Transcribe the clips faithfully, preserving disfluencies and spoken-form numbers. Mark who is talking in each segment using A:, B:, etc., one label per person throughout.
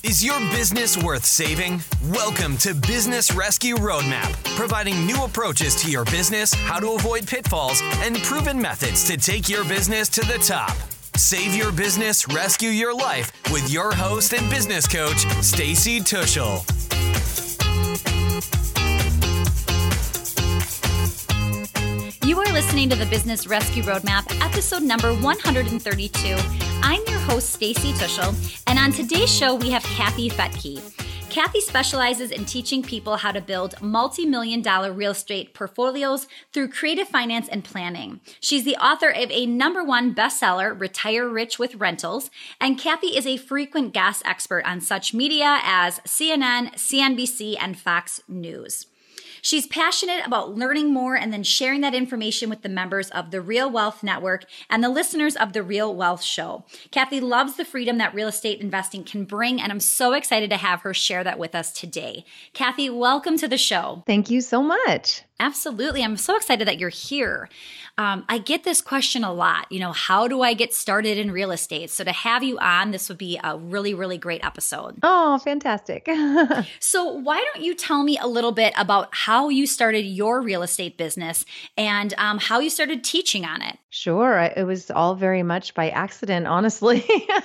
A: Is your business worth saving? Welcome to Business Rescue Roadmap, providing new approaches to your business, how to avoid pitfalls, and proven methods to take your business to the top. Save your business, rescue your life with your host and business coach, Stacy Tuschl.
B: You are listening to the Business Rescue Roadmap, episode number one hundred thirty-two. I'm your host, Stacy Tuschl, and on today's show, we have Kathy Fettke. Kathy specializes in teaching people how to build multi-million dollar real estate portfolios through creative finance and planning. She's the author of a number one bestseller, Retire Rich with Rentals, and Kathy is a frequent guest expert on such media as C N N, C N B C, and Fox News. She's passionate about learning more and then sharing that information with the members of the Real Wealth Network and the listeners of the Real Wealth Show. Kathy loves the freedom that real estate investing can bring, and I'm so excited to have her share that with us today. Kathy, welcome to the show.
C: Thank you so much.
B: Absolutely. I'm so excited that you're here. Um, I get this question a lot. You know, how do I get started in real estate? So to have you on, this would be a really, really great episode.
C: Oh, fantastic.
B: So why don't you tell me a little bit about how you started your real estate business and um, how you started teaching on it?
C: Sure. It was all very much by accident, honestly.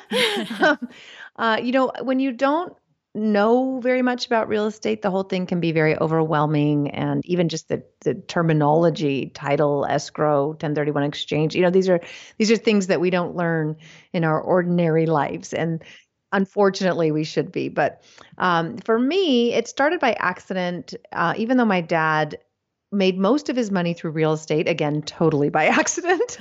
C: um, uh, you know, when you don't know very much about real estate, the whole thing can be very overwhelming. And even just the, the terminology, title, escrow, ten thirty-one exchange, you know, these are, these are things that we don't learn in our ordinary lives. And unfortunately we should be. But um, for me, it started by accident, uh, even though my dad made most of his money through real estate, again, totally by accident.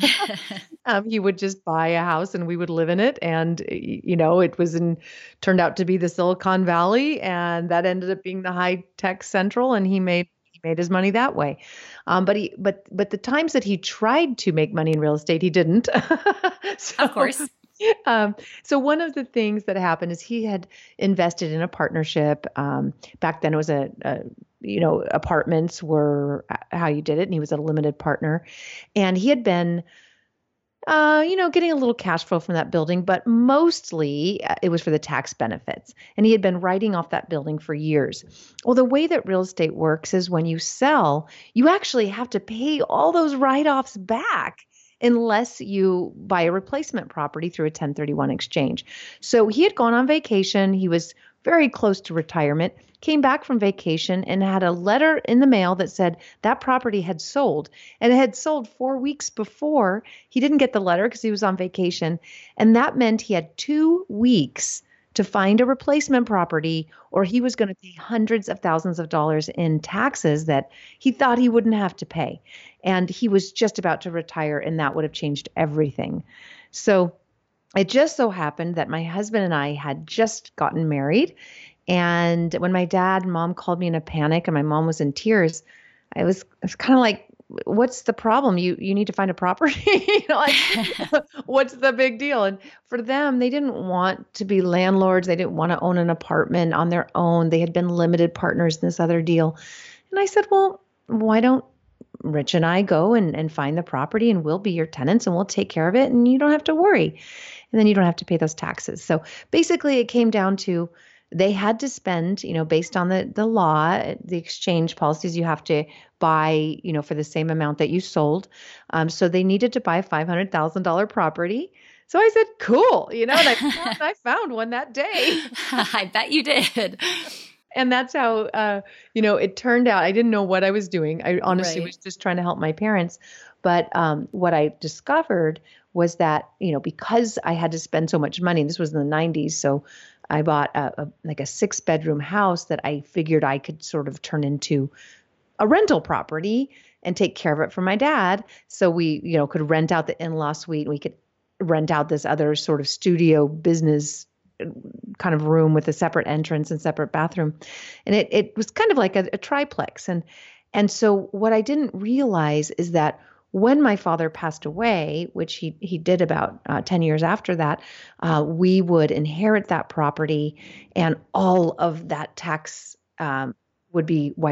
C: um, he would just buy a house and we would live in it. And, you know, it was in, turned out to be the Silicon Valley, and that ended up being the high tech central. And he made, he made his money that way. Um, but he, but, but the times that he tried to make money in real estate, he didn't. so,
B: of course.
C: Um, so one of the things that happened is he had invested in a partnership. Um, back then it was a, a, you know, apartments were how you did it. And he was a limited partner, and he had been, uh, you know, getting a little cash flow from that building, but mostly uh, it was for the tax benefits. And he had been writing off that building for years. Well, the way that real estate works is when you sell, you actually have to pay all those write-offs back, unless you buy a replacement property through a ten thirty-one exchange. So he had gone on vacation. He was very close to retirement, came back from vacation and had a letter in the mail that said that property had sold, and it had sold four weeks before. He didn't get the letter because he was on vacation. And that meant he had two weeks to find a replacement property, or he was going to pay hundreds of thousands of dollars in taxes that he thought he wouldn't have to pay. And he was just about to retire, and that would have changed everything. So it just so happened that my husband and I had just gotten married. And when my dad and mom called me in a panic and my mom was in tears, I was, I was kind of like, what's the problem? You you need to find a property. you know, like, what's the big deal? And for them, they didn't want to be landlords. They didn't want to own an apartment on their own. They had been limited partners in this other deal. And I said, well, why don't Rich and I go and, and find the property, and we'll be your tenants and we'll take care of it, and you don't have to worry. And then you don't have to pay those taxes. So basically it came down to, they had to spend, you know, based on the, the law, the exchange policies, you have to buy, you know, for the same amount that you sold. Um, so they needed to buy a five hundred thousand dollars property. So I said, cool. You know, and I, found, I found one that day.
B: I bet you did.
C: And that's how, uh, you know, it turned out. I didn't know what I was doing. I honestly
B: Right.
C: was just trying to help my parents. But um, what I discovered was that, you know, because I had to spend so much money, this was in the nineties. So I bought a, a like a six bedroom house that I figured I could sort of turn into a rental property and take care of it for my dad. So we, you know, could rent out the in-law suite. We could rent out this other sort of studio business kind of room with a separate entrance and separate bathroom. And it, it was kind of like a, a triplex. And, and so what I didn't realize is that when my father passed away, which he, he did about uh, ten years after that, uh, we would inherit that property, and all of that tax um, would be wiped out.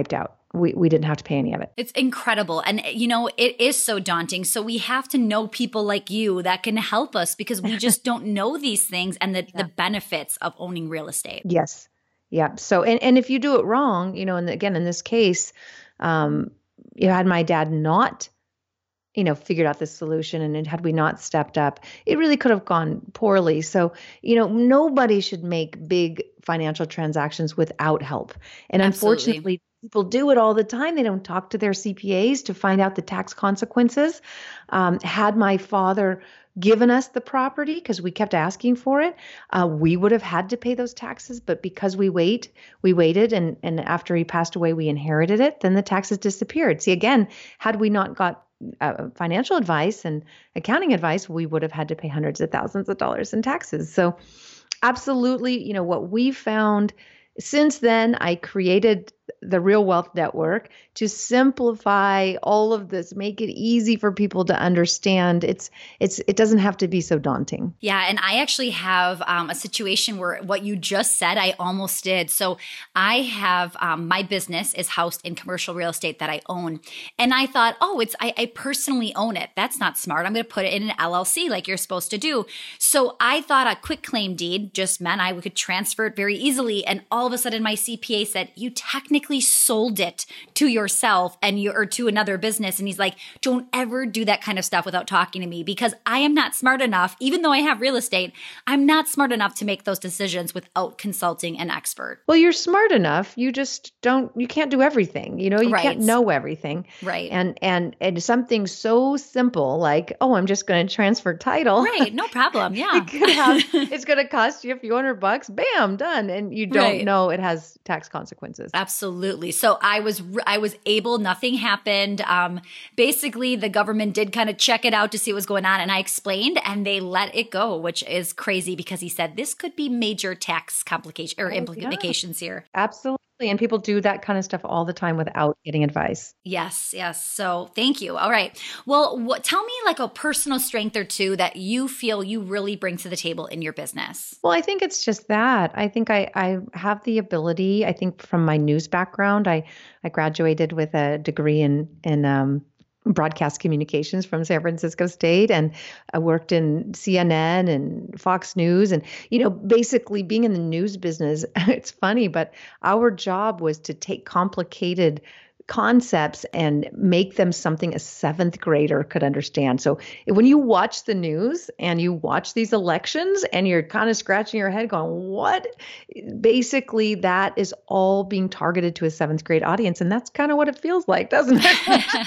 C: we, we didn't have to pay any of it.
B: It's incredible. And, you know, it is so daunting. So we have to know people like you that can help us because we just don't know these things and the, yeah. the benefits of owning real estate.
C: Yes. Yeah. So, and, and if you do it wrong, you know, and again, in this case, um, you know, had my dad not, you know, figured out this solution and had we not stepped up, it really could have gone poorly. So, you know, nobody should make big financial transactions without help. And Absolutely. Unfortunately, people do it all the time. They don't talk to their C P As to find out the tax consequences. Um, had my father given us the property because we kept asking for it, uh, we would have had to pay those taxes. But because we wait, we waited, and and after he passed away, we inherited it. Then the taxes disappeared. See, again, had we not got uh, financial advice and accounting advice, we would have had to pay hundreds of thousands of dollars in taxes. So, absolutely, you know what we found. Since then, I created the Real Wealth Network to simplify all of this, make it easy for people to understand. It's it's it doesn't have to be so daunting.
B: Yeah, and I actually have um, a situation where what you just said, I almost did. So I have um, my business is housed in commercial real estate that I own, and I thought, oh, it's I, I personally own it. That's not smart. I'm going to put it in an L L C like you're supposed to do. So I thought a quick claim deed just meant I could transfer it very easily, and all of a sudden my C P A said, you technically sold it to yourself and you or to another business. And he's like, don't ever do that kind of stuff without talking to me because I am not smart enough, even though I have real estate, I'm not smart enough to make those decisions without consulting an expert.
C: Well, you're smart enough. You just don't, you can't do everything. You know, you
B: right.
C: can't know everything.
B: Right.
C: And, and, and something so simple like, oh, I'm just going to transfer title.
B: Right. No problem. Yeah.
C: it could have, it's going to cost you a few hundred bucks. Bam, done. And you don't
B: right.
C: know it has tax consequences.
B: Absolutely. So I was I was able, nothing happened. Um, basically, the government did kind of check it out to see what was going on, and I explained, and they let it go, which is crazy because he said this could be major tax complication or oh, implications yeah. here.
C: Absolutely. And people do that kind of stuff all the time without getting advice.
B: Yes, yes. So thank you. All right. Well, what, tell me like a personal strength or two that you feel you really bring to the table in your business.
C: Well, I think it's just that. I think I, I have the ability, I think from my news background, I, I graduated with a degree in, in um, broadcast communications from San Francisco State, and I worked in C N N and Fox News, and you know, basically being in the news business, it's funny, but our job was to take complicated concepts and make them something a seventh grader could understand. So when you watch the news and you watch these elections and you're kind of scratching your head going, what? Basically, that is all being targeted to a seventh grade audience. And that's kind of what it feels like, doesn't it?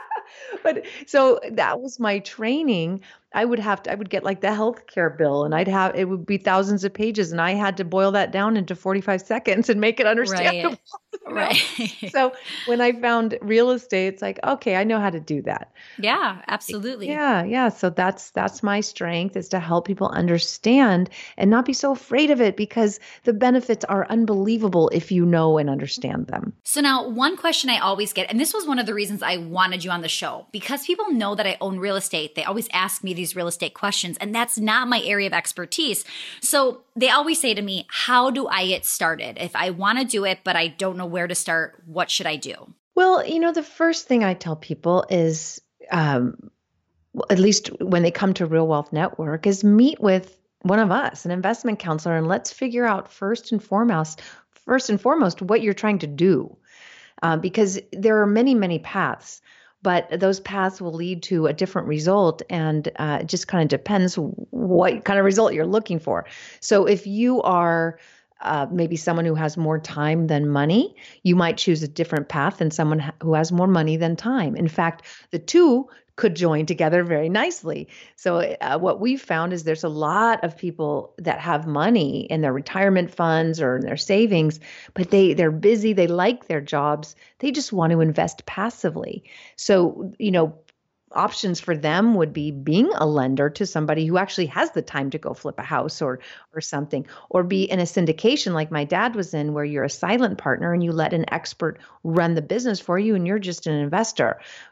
C: But so that was my training. I would have to, I would get like the healthcare bill, and I'd have, it would be thousands of pages, and I had to boil that down into forty-five seconds and make it understandable.
B: Right. right.
C: So when I found real estate, it's like, okay, I know how to do that.
B: Yeah, absolutely.
C: Yeah. Yeah. So that's, that's my strength, is to help people understand and not be so afraid of it, because the benefits are unbelievable if you know and understand them.
B: So now one question I always get, and this was one of the reasons I wanted you on the show, because people know that I own real estate. They always ask me these real estate questions, and that's not my area of expertise. So they always say to me, how do I get started? If I want to do it, but I don't know where to start, what should I do?
C: Well, you know, the first thing I tell people is, um, at least when they come to Real Wealth Network, is meet with one of us, an investment counselor, and let's figure out first and foremost, first and foremost, what you're trying to do. Uh, because there are many, many paths. But those paths will lead to a different result, and uh, it just kind of depends what kind of result you're looking for. So if you are uh, maybe someone who has more time than money, you might choose a different path than someone ha- who has more money than time. In fact, the two could join together very nicely. So uh, what we've found is there's a lot of people that have money in their retirement funds or in their savings, but they, they're busy, they like their jobs, they just want to invest passively. So, you know, options for them would be being a lender to somebody who actually has the time to go flip a house or or something, or be in a syndication like my dad was in, where you're a silent partner and you let an expert run the business for you and you're just an investor.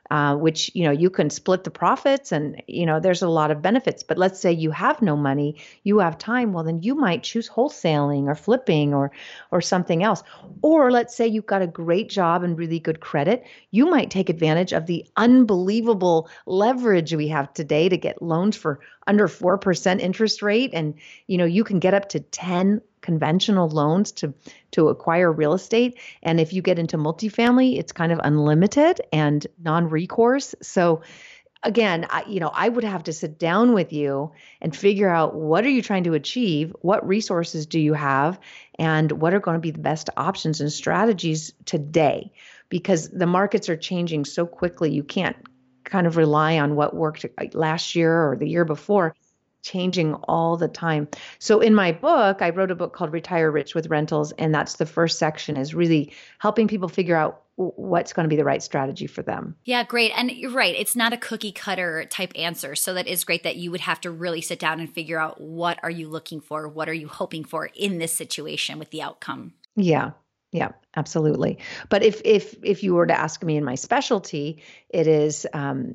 C: uh, which, you know, you can split the profits and, you know, there's a lot of benefits. But let's say you have no money, you have time. Well, then you might choose wholesaling or flipping or, or something else. Or let's say you've got a great job and really good credit. You might take advantage of the unbelievable leverage we have today to get loans for under four percent interest rate. And, you know, you can get up to ten conventional loans to, to acquire real estate. And if you get into multifamily, it's kind of unlimited and non-recourse. So again, I, you know, I would have to sit down with you and figure out what are you trying to achieve? What resources do you have? And what are going to be the best options and strategies today? Because the markets are changing so quickly. You can't kind of rely on what worked last year or the year before, changing all the time. So in my book, I wrote a book called Retire Rich with Rentals. And that's the first section, is really helping people figure out what's going to be the right strategy for them.
B: Yeah, great. And you're right. It's not a cookie cutter type answer. So that is great that you would have to really sit down and figure out, what are you looking for? What are you hoping for in this situation with the outcome?
C: Yeah. Yeah, absolutely. But if if if you were to ask me in my specialty, it is um,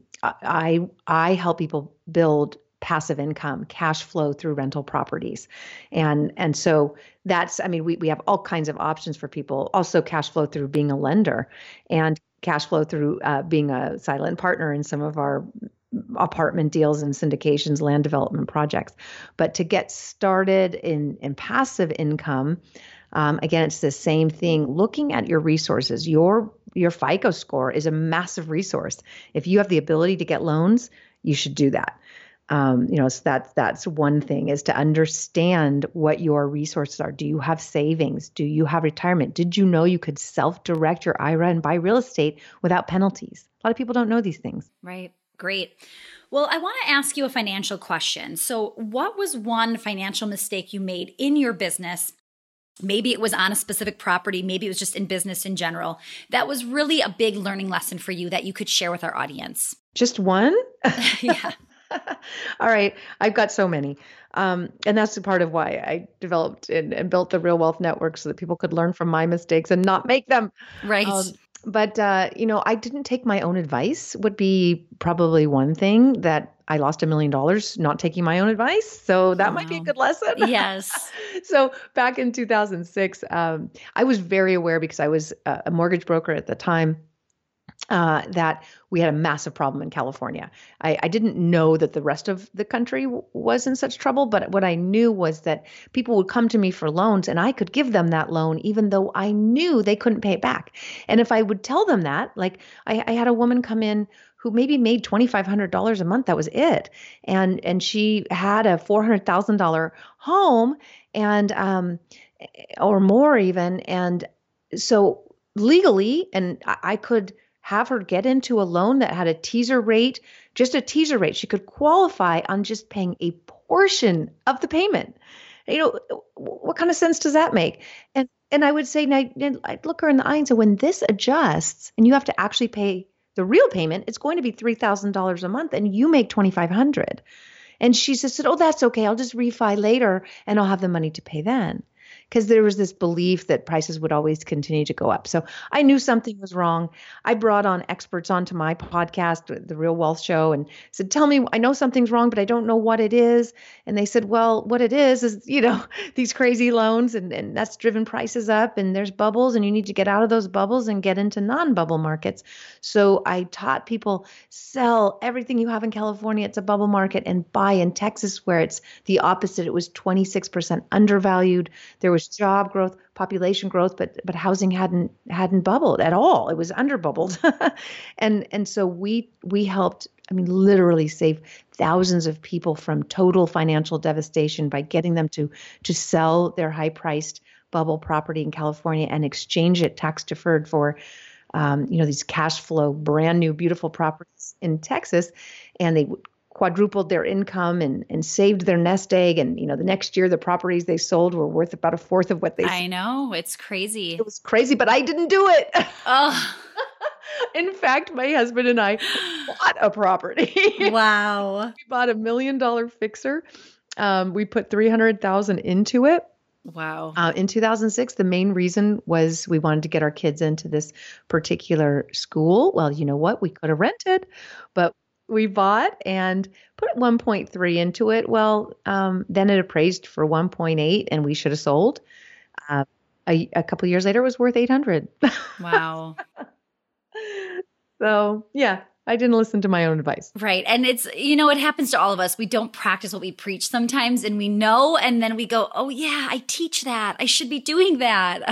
C: I I help people build passive income, cash flow through rental properties. And and so that's, I mean, we, we have all kinds of options for people. Also cash flow through being a lender, and cash flow through uh, being a silent partner in some of our apartment deals and syndications, land development projects. But to get started in, in passive income, um, again, it's the same thing. Looking at your resources, your your FICO score is a massive resource. If you have the ability to get loans, you should do that. Um, you know, so that's, that's one thing, is to understand what your resources are. Do you have savings? Do you have retirement? Did you know you could self-direct your I R A and buy real estate without penalties? A lot of people don't know these things.
B: Right. Great. Well, I want to ask you a financial question. So what was one financial mistake you made in your business? Maybe it was on a specific property. Maybe it was just in business in general. That was really a big learning lesson for you that you could share with our audience.
C: Just one?
B: Yeah.
C: All right. I've got so many. Um, and that's part of why I developed and, and built the Real Wealth Network, so that people could learn from my mistakes and not make them.
B: Right.
C: Um, but, uh, you know, I didn't take my own advice would be probably one thing, that I lost a million dollars not taking my own advice. So that
B: wow.
C: might be a good lesson.
B: Yes.
C: So back in two thousand six, um, I was very aware, because I was a mortgage broker at the time, uh, that we had a massive problem in California. I, I didn't know that the rest of the country w- was in such trouble, but what I knew was that people would come to me for loans, and I could give them that loan even though I knew they couldn't pay it back. And if I would tell them that, like I, I had a woman come in who maybe made twenty-five hundred dollars a month. That was it. And, and she had a four hundred thousand dollars home, and, um, or more even. And so legally, and I, I could have her get into a loan that had a teaser rate, just a teaser rate. She could qualify on just paying a portion of the payment. You know, what kind of sense does that make? And and I would say, now I'd look her in the eye and say, when this adjusts and you have to actually pay the real payment, it's going to be three thousand dollars a month, and you make twenty-five hundred dollars. And she said, oh, that's okay. I'll just refi later and I'll have the money to pay then. Because there was this belief that prices would always continue to go up. So I knew something was wrong. I brought on experts onto my podcast, The Real Wealth Show, and said, tell me, I know something's wrong, but I don't know what it is. And they said, well, what it is, is, you know, these crazy loans, and, and that's driven prices up, and there's bubbles, and you need to get out of those bubbles and get into non-bubble markets. So I taught people, sell everything you have in California. It's a bubble market, and buy in Texas, where it's the opposite. It was twenty-six percent undervalued. There was job growth, population growth, but but housing hadn't hadn't bubbled at all. It was under bubbled. and and so we we helped, I mean, literally save thousands of people from total financial devastation by getting them to to sell their high-priced bubble property in California and exchange it tax deferred for um, you know, these cash flow, brand new, beautiful properties in Texas. And they quadrupled their income and, and saved their nest egg. And, you know, the next year, the properties they sold were worth about a fourth of what they
B: I know. It's crazy.
C: It was crazy, but I didn't do it.
B: Oh.
C: In fact, my husband and I bought a property.
B: Wow.
C: We bought a million dollar fixer. Um, we put three hundred thousand into it.
B: Wow.
C: Uh, in two thousand six, the main reason was we wanted to get our kids into this particular school. Well, you know what? We could have rented, but we bought and put one point three into it. Well, um, then it appraised for one point eight and we should have sold. Uh, a, a couple of years later, it was worth eight hundred.
B: Wow.
C: So yeah, I didn't listen to my own advice.
B: Right. And it's, you know, it happens to all of us. We don't practice what we preach sometimes, and we know, and then we go, oh yeah, I teach that. I should be doing that.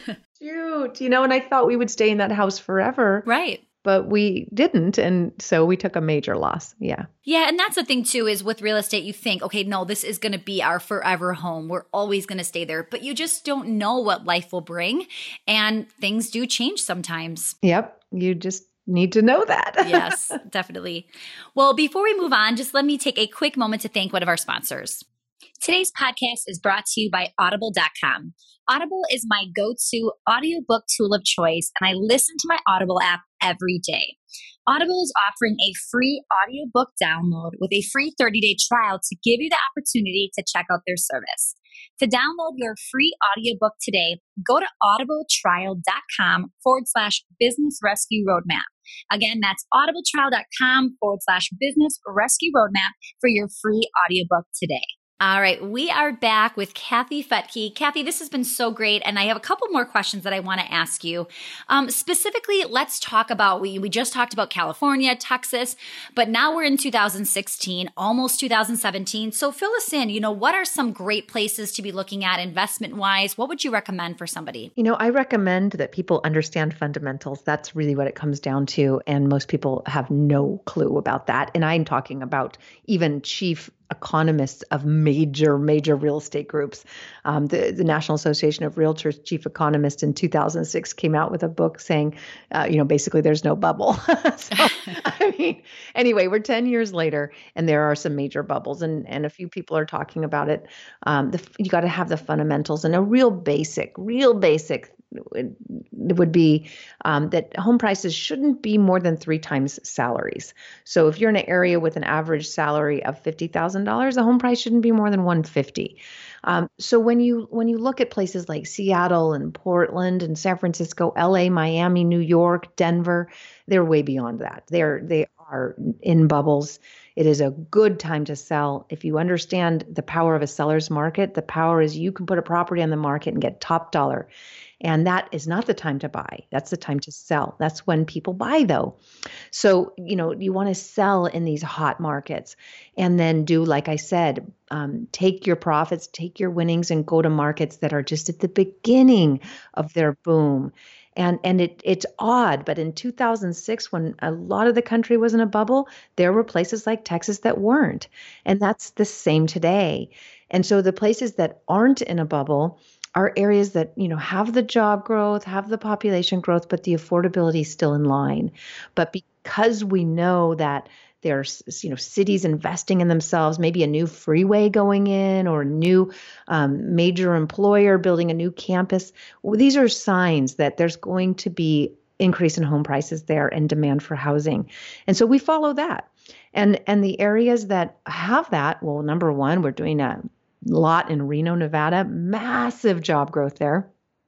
C: Shoot, you know, and I thought we would stay in that house forever.
B: Right.
C: But we didn't. And so we took a major loss. Yeah.
B: Yeah. And that's the thing too, is with real estate, you think, okay, no, this is going to be our forever home. We're always going to stay there, but you just don't know what life will bring. And things do change sometimes.
C: Yep. You just need to know that.
B: Yes, definitely. Well, before we move on, just let me take a quick moment to thank one of our sponsors. Today's podcast is brought to you by Audible dot com. Audible is my go-to audiobook tool of choice, and I listen to my Audible app every day. Audible is offering a free audiobook download with a free thirty-day trial to give you the opportunity to check out their service. To download your free audiobook today, go to audibletrial.com forward slash business rescue roadmap. Again, that's audibletrial.com forward slash business rescue roadmap for your free audiobook today. All right, we are back with Kathy Fettke. Kathy, this has been so great, and I have a couple more questions that I want to ask you. Um, specifically, let's talk about, we, we just talked about California, Texas, but now we're in two thousand sixteen, almost two thousand seventeen. So fill us in, you know, what are some great places to be looking at investment-wise? What would you recommend for somebody?
C: You know, I recommend that people understand fundamentals. That's really what it comes down to, and most people have no clue about that. And I'm talking about even chief economists of major, major real estate groups. Um, the, the National Association of Realtors chief economist in two thousand six came out with a book saying, uh, you know, basically there's no bubble. So, I mean, anyway, we're ten years later and there are some major bubbles, and, and a few people are talking about it. Um, the, you got to have the fundamentals, and a real basic, real basic It would be um, that home prices shouldn't be more than three times salaries. So if you're in an area with an average salary of fifty thousand dollars, the home price shouldn't be more than one hundred fifty thousand dollars. Um, so when you when you look at places like Seattle and Portland and San Francisco, L A, Miami, New York, Denver, they're way beyond that. They're they are in bubbles. It is a good time to sell. If you understand the power of a seller's market, the power is you can put a property on the market and get top dollar. And that is not the time to buy. That's the time to sell. That's when people buy, though. So, you know, you want to sell in these hot markets and then do, like I said, um, take your profits, take your winnings, and go to markets that are just at the beginning of their boom. And and it it's odd, but in two thousand six, when a lot of the country was in a bubble, there were places like Texas that weren't. And that's the same today. And so the places that aren't in a bubble are areas that, you know, have the job growth, have the population growth, but the affordability is still in line. But because we know that there's, you know, cities investing in themselves, maybe a new freeway going in or a new um, major employer building a new campus, well, these are signs that there's going to be increase in home prices there and demand for housing. And so we follow that. And, and the areas that have that, well, number one, we're doing a lot in Reno, Nevada, massive job growth there.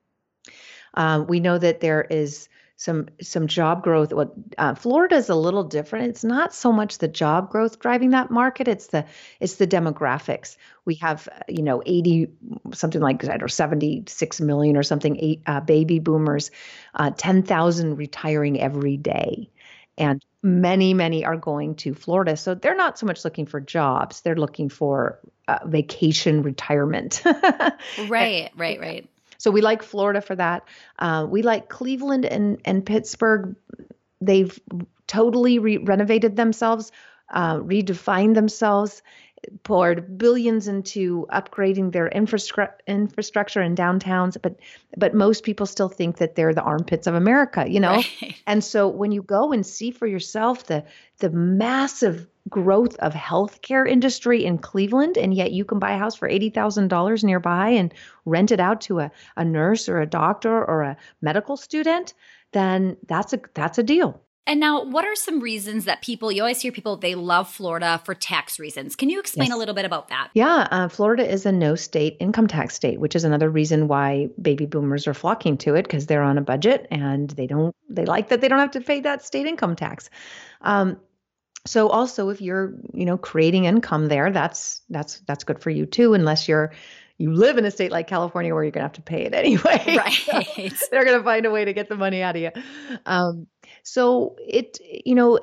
C: Um, we know that there is some some job growth. What uh, Florida is a little different. It's not so much the job growth driving that market. It's the it's the demographics. We have you know eighty something like I don't know seventy-six million or something eight uh, baby boomers, uh, ten thousand retiring every day. And many, many are going to Florida. So they're not so much looking for jobs. They're looking for uh, vacation retirement.
B: Right, right, right.
C: So we like Florida for that. Uh, we like Cleveland and, and Pittsburgh. They've totally re- renovated themselves, uh, redefined themselves, poured billions into upgrading their infrastru- infrastructure in downtowns, but but most people still think that they're the armpits of America, you know? Right. And so when you go and see for yourself the the massive growth of healthcare industry in Cleveland, and yet you can buy a house for eighty thousand dollars nearby and rent it out to a, a nurse or a doctor or a medical student, then that's a that's a deal.
B: And now, what are some reasons that people, you always hear people, they love Florida for tax reasons. Can you explain
C: Yes.
B: a little bit about that?
C: Yeah, uh, Florida is a no state income tax state, which is another reason why baby boomers are flocking to it, because they're on a budget and they don't, they like that they don't have to pay that state income tax. Um, so also if you're, you know, creating income there, that's, that's, that's good for you too, unless you're, you live in a state like California where you're going to have to pay it anyway.
B: Right.
C: So they're going to find a way to get the money out of you. Um, so it, you know,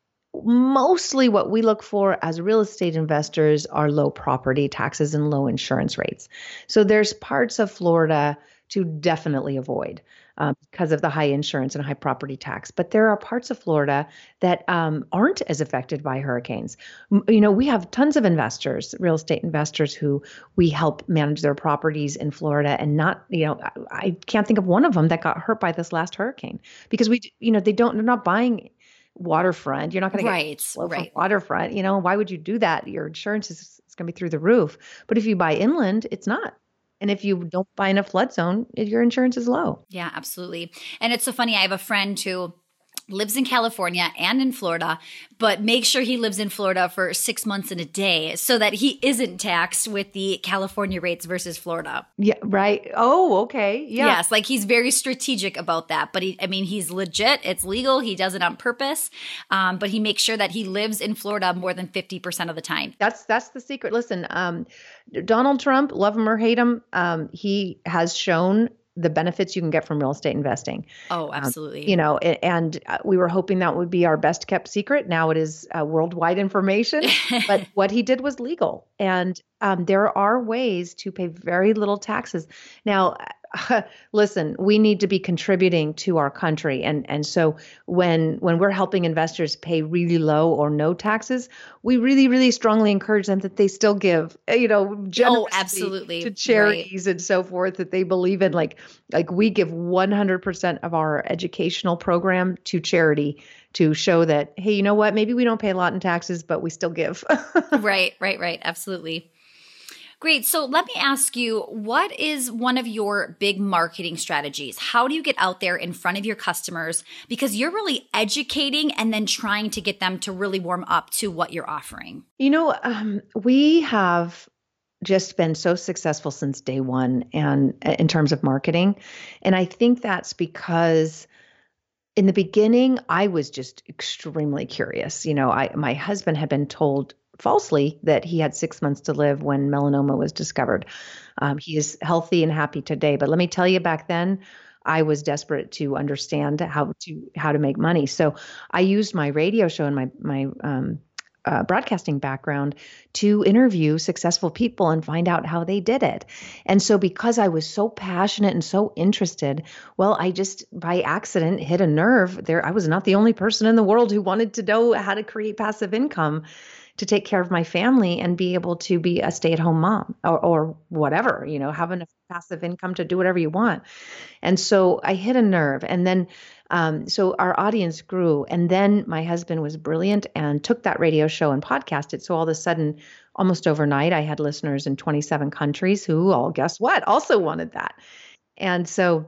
C: mostly what we look for as real estate investors are low property taxes and low insurance rates. So there's parts of Florida to definitely avoid um, because of the high insurance and high property tax. But there are parts of Florida that um, aren't as affected by hurricanes. M- You know, we have tons of investors, real estate investors, who we help manage their properties in Florida, and not, you know, I, I can't think of one of them that got hurt by this last hurricane, because we, you know, they don't, they're not buying waterfront. You're not going to
B: Right,
C: get flow from
B: right.
C: waterfront. You know, why would you do that? Your insurance is, is going to be through the roof. But if you buy inland, it's not. And if you don't buy in a flood zone, your insurance is low.
B: Yeah, absolutely. And it's so funny. I have a friend who lives in California and in Florida, but make sure he lives in Florida for six months and a day so that he isn't taxed with the California rates versus Florida.
C: Yeah, right. Oh, okay. Yeah.
B: Yes, like he's very strategic about that. But he, I mean, he's legit. It's legal. He does it on purpose. Um, but he makes sure that he lives in Florida more than fifty percent of the time.
C: That's that's the secret. Listen, um, Donald Trump, love him or hate him, um, he has shown the benefits you can get from real estate investing.
B: Oh, absolutely.
C: Um, you know, a- and uh, we were hoping that would be our best kept secret. Now it is uh, worldwide information, but what he did was legal. And um, there are ways to pay very little taxes. Now, uh, listen, we need to be contributing to our country. And, and so when, when we're helping investors pay really low or no taxes, we really, really strongly encourage them that they still give, uh, you know, generously
B: absolutely.
C: to
B: Right.
C: charities and so forth that they believe in. Like, like we give one hundred percent of our educational program to charity to show that, hey, you know what, maybe we don't pay a lot in taxes, but we still give.
B: Right, right, right. Absolutely. Great. So let me ask you, what is one of your big marketing strategies? How do you get out there in front of your customers? Because you're really educating and then trying to get them to really warm up to what you're offering.
C: You know, um, we have just been so successful since day one, and in terms of marketing. And I think that's because in the beginning, I was just extremely curious. You know, I, my husband had been told falsely that he had six months to live when melanoma was discovered. Um, he is healthy and happy today. But let me tell you, back then, I was desperate to understand how to how to make money. So I used my radio show and my my um, uh, broadcasting background to interview successful people and find out how they did it. And so because I was so passionate and so interested, well, I just by accident hit a nerve there. I was not the only person in the world who wanted to know how to create passive income to take care of my family and be able to be a stay-at-home mom or, or whatever, you know, have enough passive income to do whatever you want. And so I hit a nerve. And then, um, so our audience grew. And then my husband was brilliant and took that radio show and podcasted. So all of a sudden, almost overnight, I had listeners in twenty-seven countries who all, guess what, also wanted that. And so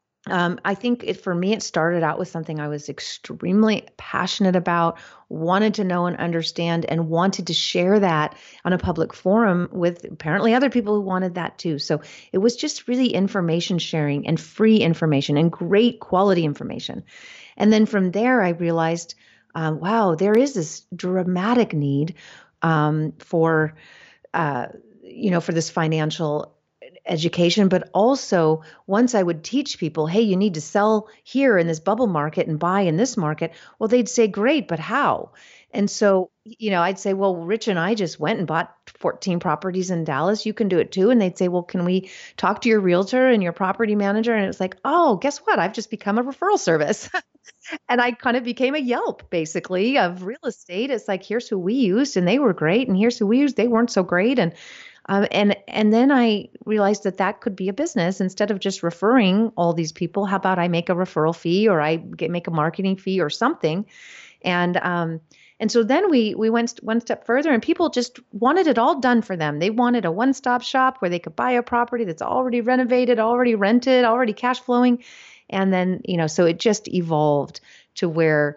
C: Um, I think it, for me, it started out with something I was extremely passionate about, wanted to know and understand, and wanted to share that on a public forum with apparently other people who wanted that too. So it was just really information sharing and free information and great quality information. And then from there, I realized, um, wow, there is this dramatic need um, for, uh, you know, for this financial education, but also once I would teach people, hey, you need to sell here in this bubble market and buy in this market. Well, they'd say, great, but how? And so, you know, I'd say, well, Rich and I just went and bought fourteen properties in Dallas. You can do it too. And they'd say, well, can we talk to your realtor and your property manager? And it was like, oh, guess what? I've just become a referral service. And I kind of became a Yelp, basically, of real estate. It's like, here's who we used and they were great. And here's who we used. They weren't so great. And Um, and and then I realized that that could be a business. Instead of just referring all these people, how about I make a referral fee, or I get make a marketing fee or something? And um, and so then we we went one step further, and people just wanted it all done for them. They wanted a one-stop shop where they could buy a property that's already renovated, already rented, already cash flowing, and then you know, so it just evolved to where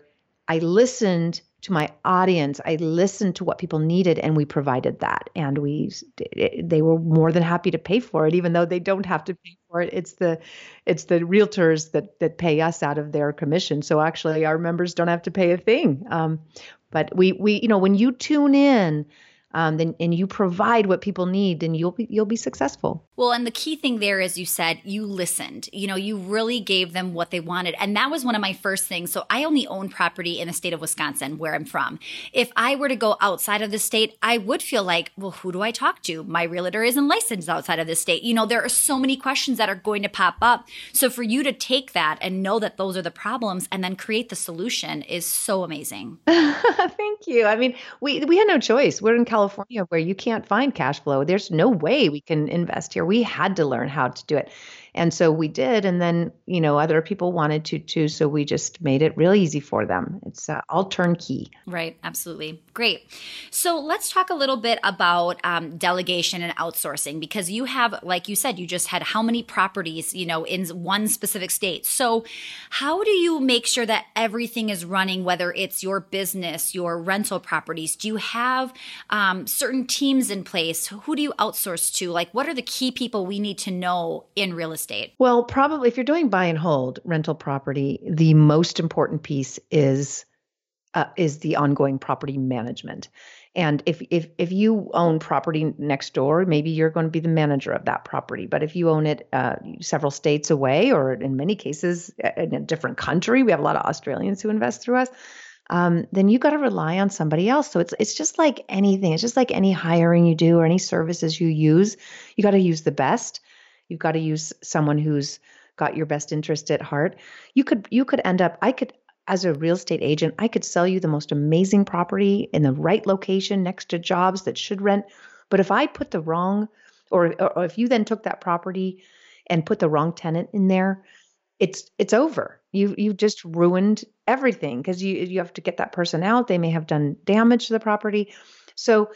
C: I listened to my audience. I listened to what people needed, and we provided that. And we, they were more than happy to pay for it, even though they don't have to pay for it. It's the, it's the realtors that that pay us out of their commission. So actually, our members don't have to pay a thing. Um, but we, we, you know, when you tune in, Um, then and you provide what people need, then you'll be you'll be successful.
B: Well, and the key thing there is you said you listened. You know, you really gave them what they wanted. And that was one of my first things. So I only own property in the state of Wisconsin, where I'm from. If I were to go outside of the state, I would feel like, well, who do I talk to? My realtor isn't licensed outside of the state. You know, there are so many questions that are going to pop up. So for you to take that and know that those are the problems and then create the solution is so amazing.
C: Thank you. I mean, we we had no choice. We're in California where you can't find cash flow. There's no way we can invest here. We had to learn how to do it. And so we did. And then, you know, other people wanted to too. So we just made it real easy for them. It's uh, all turnkey.
B: Right. Absolutely. Great. So let's talk a little bit about um, delegation and outsourcing, because you have, like you said, you just had how many properties, you know, in one specific state. So how do you make sure that everything is running, whether it's your business, your rental properties? Do you have um, certain teams in place? Who do you outsource to? Like, what are the key people we need to know in real estate? Estate?
C: Well, probably if you're doing buy and hold rental property, the most important piece is uh, is the ongoing property management. And if if if you own property next door, maybe you're going to be the manager of that property. But if you own it uh, several states away, or in many cases in a different country, we have a lot of Australians who invest through us. Um, then you got to rely on somebody else. So it's it's just like anything. It's just like any hiring you do or any services you use. You got to use the best. You've got to use someone who's got your best interest at heart. You could you could end up, I could, as a real estate agent, I could sell you the most amazing property in the right location next to jobs that should rent. But if I put the wrong, or, or if you then took that property and put the wrong tenant in there, it's it's over. You you just ruined everything, because you you have to get that person out. They may have done damage to the property. So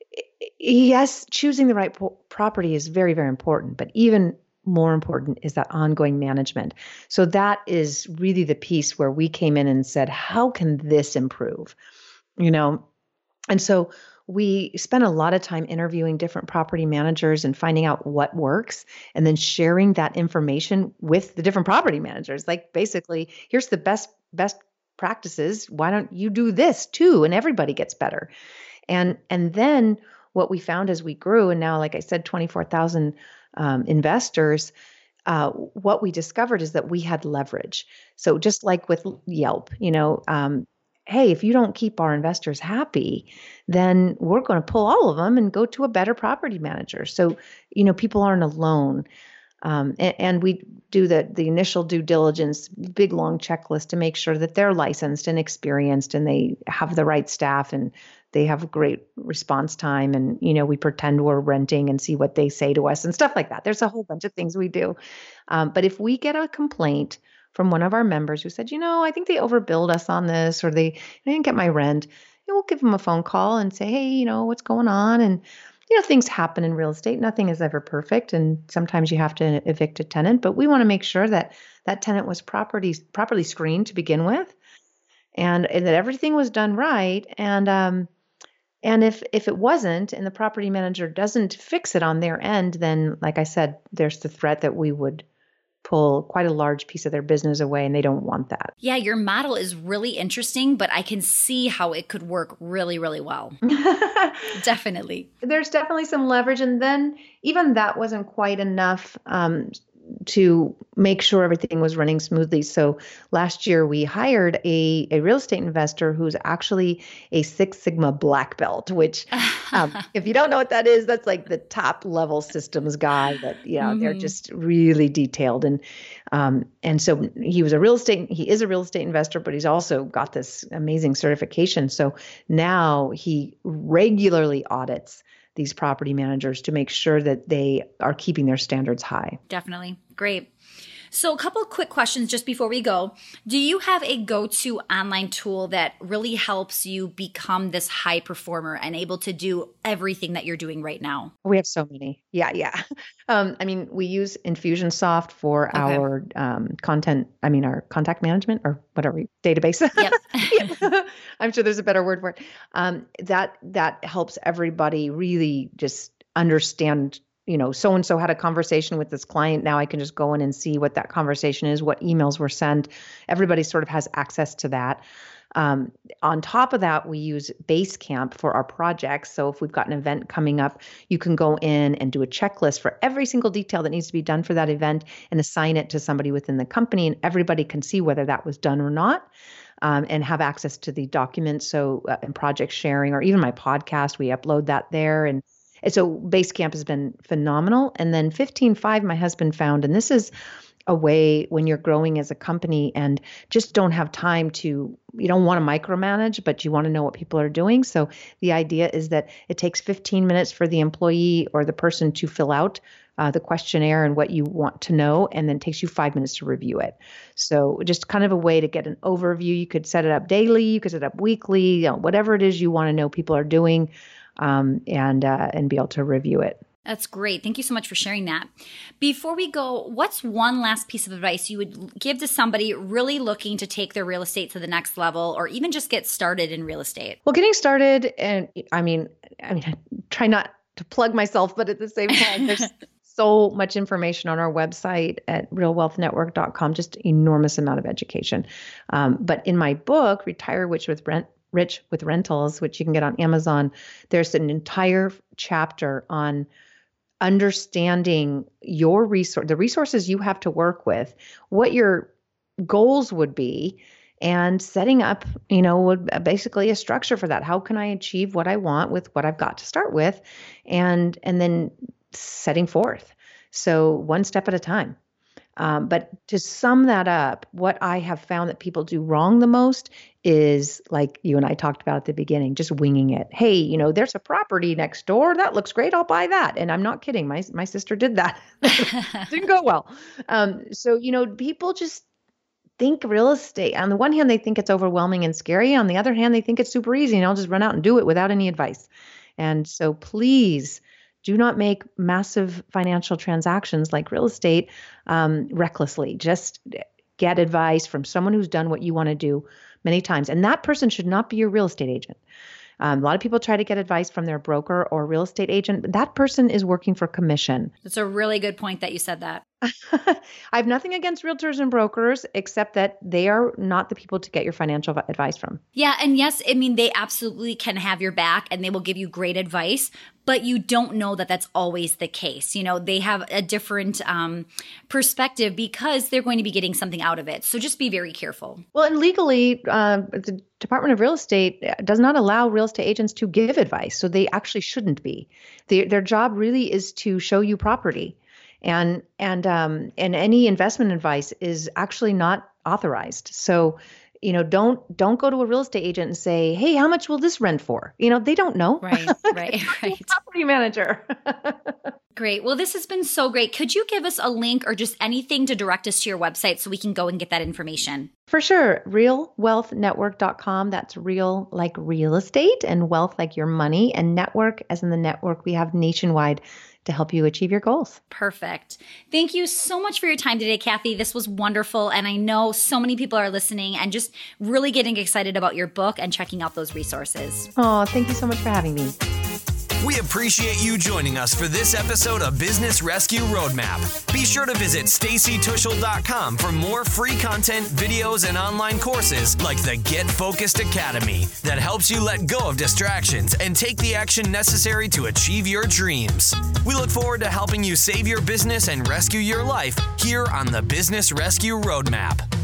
C: yes, choosing the right po- property is very, very important, but even more important is that ongoing management. So that is really the piece where we came in and said, how can this improve? You know, and so we spent a lot of time interviewing different property managers and finding out what works, and then sharing that information with the different property managers. Like, basically, here's the best, best practices. Why don't you do this too? And everybody gets better. And and then what we found as we grew, and now, like I said, twenty-four thousand um, investors, uh, what we discovered is that we had leverage. So just like with Yelp, you know, um, hey, if you don't keep our investors happy, then we're going to pull all of them and go to a better property manager. So, you know, people aren't alone. Um, and, and we do the the initial due diligence, big long checklist to make sure that they're licensed and experienced, and they have the right staff, and they have great response time. And, you know, we pretend we're renting and see what they say to us and stuff like that. There's a whole bunch of things we do. Um, but if we get a complaint from one of our members who said, you know, I think they overbilled us on this, or they, they didn't get my rent, you know, we'll give them a phone call and say, hey, you know, what's going on? And you know, things happen in real estate. Nothing is ever perfect. And sometimes you have to evict a tenant, but we want to make sure that that tenant was properly, properly screened to begin with, and, and that everything was done right. And, um, and if, if it wasn't, and the property manager doesn't fix it on their end, then, like I said, there's the threat that we would pull quite a large piece of their business away, and they don't want that.
B: Yeah, your model is really interesting, but I can see how it could work really, really well. Definitely.
C: There's definitely some leverage. And then even that wasn't quite enough um, to make sure everything was running smoothly. So last year we hired a, a real estate investor who's actually a Six Sigma black belt, which um, if you don't know what that is, that's like the top level systems guy that, you know, mm-hmm. they're just really detailed. And, um, and so he was a real estate, he is a real estate investor, but he's also got this amazing certification. So now he regularly audits these property managers to make sure that they are keeping their standards high.
B: Definitely. Great. So a couple of quick questions just before we go. Do you have a go-to online tool that really helps you become this high performer and able to do everything that you're doing right now?
C: We have so many. Yeah, yeah. Um, I mean, we use Infusionsoft for
B: Okay.
C: our um, content, I mean, our contact management or whatever, database.
B: Yep.
C: Yeah. I'm sure there's a better word for it. Um, that, that helps everybody really just understand, you know, so-and-so had a conversation with this client. Now I can just go in and see what that conversation is, what emails were sent. Everybody sort of has access to that. Um, on top of that, we use Basecamp for our projects. So if we've got an event coming up, you can go in and do a checklist for every single detail that needs to be done for that event and assign it to somebody within the company, and everybody can see whether that was done or not. Um, and have access to the documents. So uh, in project sharing, or even my podcast, we upload that there. And And so Basecamp has been phenomenal. And then fifteen five, my husband found, and this is a way when you're growing as a company and just don't have time to, you don't want to micromanage, but you want to know what people are doing. So the idea is that it takes fifteen minutes for the employee or the person to fill out uh, the questionnaire and what you want to know, and then it takes you five minutes to review it. So just kind of a way to get an overview. You could set it up daily, you could set it up weekly, you know, whatever it is you want to know people are doing. Um, and uh, and be able to review it.
B: That's great. Thank you so much for sharing that. Before we go, what's one last piece of advice you would give to somebody really looking to take their real estate to the next level, or even just get started in real estate?
C: Well, getting started, and I mean, I mean, I try not to plug myself, but at the same time, there's so much information on our website at real wealth network dot com, just enormous amount of education. Um, but in my book, Retire Rich with Rent. Rich with Rentals, which you can get on Amazon, there's an entire chapter on understanding your resource, the resources you have to work with, what your goals would be, and setting up, you know, would basically a structure for that. How can I achieve what I want with what I've got to start with, and and then setting forth. So one step at a time. Um, but to sum that up, what I have found that people do wrong the most is, like you and I talked about at the beginning, just winging it. Hey, you know, there's a property next door. That looks great. I'll buy that. And I'm not kidding. My my sister did that. Didn't go well. Um, so, you know, people just think real estate. On the one hand, they think it's overwhelming and scary. On the other hand, they think it's super easy and I'll just run out and do it without any advice. And so please do not make massive financial transactions like real estate um, recklessly. Just get advice from someone who's done what you want to do many times. And that person should not be your real estate agent. Um, a lot of people try to get advice from their broker or real estate agent, but that person is working for commission.
B: That's a really good point that you said that.
C: I have nothing against realtors and brokers, except that they are not the people to get your financial advice from.
B: Yeah. And yes, I mean, they absolutely can have your back and they will give you great advice, but you don't know that that's always the case. You know, they have a different um, perspective because they're going to be getting something out of it. So just be very careful.
C: Well, and legally, uh, the Department of Real Estate does not allow real estate agents to give advice. So they actually shouldn't be. They, their job really is to show you property. And and um and any investment advice is actually not authorized. So, you know, don't don't go to a real estate agent and say, "Hey, how much will this rent for?" You know, they don't know.
B: Right, right, right.
C: Property manager.
B: Great. Well, this has been so great. Could you give us a link or just anything to direct us to your website so we can go and get that information?
C: For sure. real wealth network dot com. That's real like real estate, and wealth like your money, and network as in the network we have nationwide to help you achieve your goals.
B: Perfect. Thank you so much for your time today, Kathy. This was wonderful. And I know so many people are listening and just really getting excited about your book and checking out those resources.
C: Oh, thank you so much for having me.
A: We appreciate you joining us for this episode of Business Rescue Roadmap. Be sure to visit stacy tuschl dot com for more free content, videos, and online courses like the Get Focused Academy that helps you let go of distractions and take the action necessary to achieve your dreams. We look forward to helping you save your business and rescue your life here on the Business Rescue Roadmap.